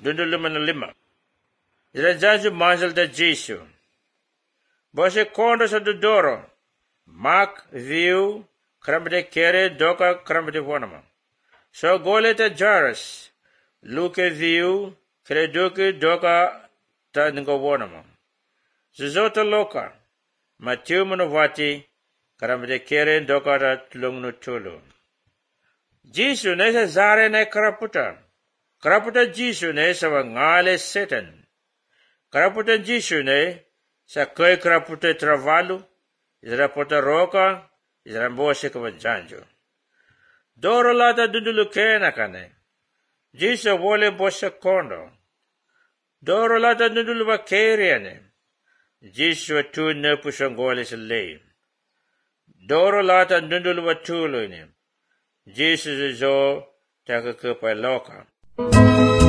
25 Ila janju manjal da Jesu. Bose kondo sa dudoro. Mak viu krambde kere doka krambde vonama. So goleta Jairus. Luke viu kere doka ta ningo vonama. Zuzota loka. Matiu manovati krambde kere doka ta tulungnu tulu. Jesu ne sa zare ne karaputa. Karaputa Jesu ne sa ngale Satan. Karaputa Jesu ne sa koi karaputa travalu, izra pota roka, izra mbose kama janjo. Doro lata dudulu kena kane. Jesu wole bose kondo. Doro lata dudulu wa keriane. Jesu tu ne pushangole se lei. Doro lata dudulu wa tulu ne. Jesu zo taka kupa loka.